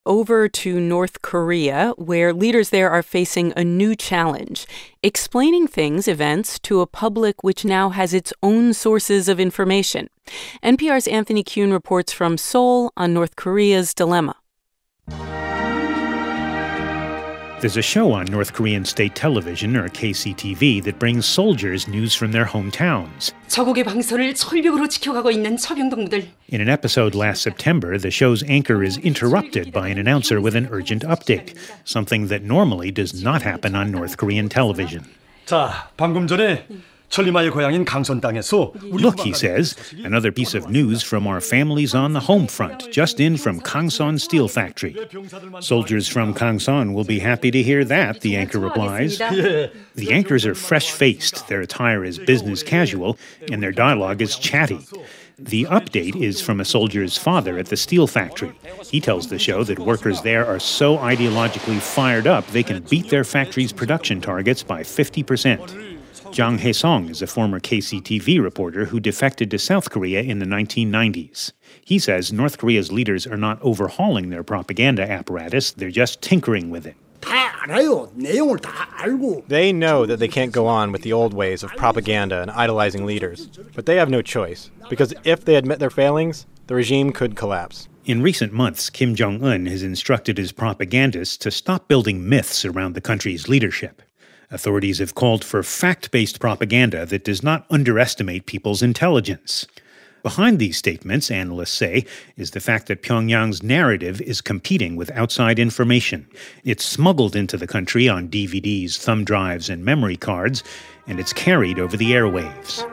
over to North Korea, where leaders there are facing a new challenge, explaining events to a public which now has its own sources of information. NPR's Anthony Kuhn reports from Seoul on North Korea's dilemma. There's a show on North Korean state television, or KCTV, that brings soldiers news from their hometowns. 저국의 방선을 철벽으로 지켜가고 있는 서병동무들. In an episode last September, the show's anchor is interrupted by an announcer with an urgent update, something that normally does not happen on North Korean television. 자, 방금 전에 천리마의 고향인 강선 땅에서 Look, he says, another piece of news from our families on the home front, just in from Kangson Steel Factory. Soldiers from Kangson will be happy to hear that, the anchor replies. The anchors are fresh-faced, their attire is business casual, and their dialogue is chatty. The update is from a soldier's father at the steel factory. He tells the show that workers there are so ideologically fired up they can beat their factory's production targets by 50%. Jang Hae-song is a former KCTV reporter who defected to South Korea in the 1990s. He says North Korea's leaders are not overhauling their propaganda apparatus, they're just tinkering with it. They know that they can't go on with the old ways of propaganda and idolizing leaders, but they have no choice, because if they admit their failings, the regime could collapse. In recent months, Kim Jong-un has instructed his propagandists to stop building myths around the country's leadership. Authorities have called for fact-based propaganda that does not underestimate people's intelligence. Behind these statements, analysts say, is the fact that Pyongyang's narrative is competing with outside information. It's smuggled into the country on DVDs, thumb drives, and memory cards, and it's carried over the airwaves.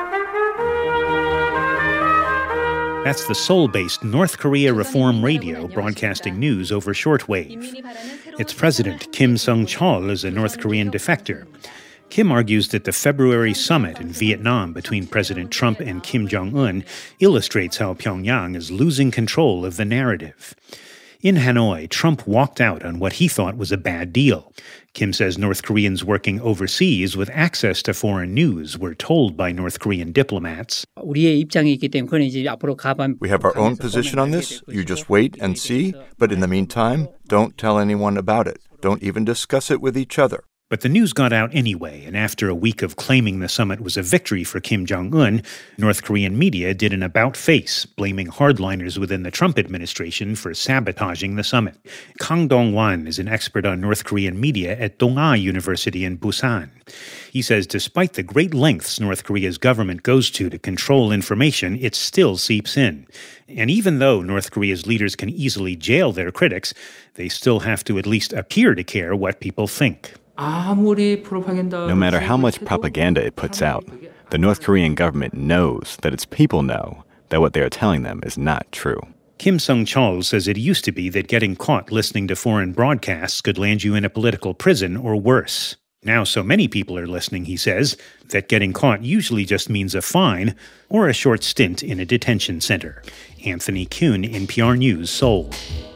That's the Seoul-based North Korea Reform Radio broadcasting news over shortwave. Its president, Kim Sung-chol, is a North Korean defector. Kim argues that the February summit in Vietnam between President Trump and Kim Jong-un illustrates how Pyongyang is losing control of the narrative. In Hanoi, Trump walked out on what he thought was a bad deal. Kim says North Koreans working overseas with access to foreign news were told by North Korean diplomats, We have our own position on this. You just wait and see. But in the meantime, don't tell anyone about it. Don't even discuss it with each other. But the news got out anyway, and after a week of claiming the summit was a victory for Kim Jong-un, North Korean media did an about-face, blaming hardliners within the Trump administration for sabotaging the summit. Kang Dong-wan is an expert on North Korean media at Dong-A University in Busan. He says despite the great lengths North Korea's government goes to control information, it still seeps in. And even though North Korea's leaders can easily jail their critics, they still have to at least appear to care what people think. No matter how much propaganda it puts out, the North Korean government knows that its people know that what they are telling them is not true. Kim Sung-chol says it used to be that getting caught listening to foreign broadcasts could land you in a political prison or worse. Now so many people are listening, he says, that getting caught usually just means a fine or a short stint in a detention center. Anthony Kuhn, NPR News, Seoul.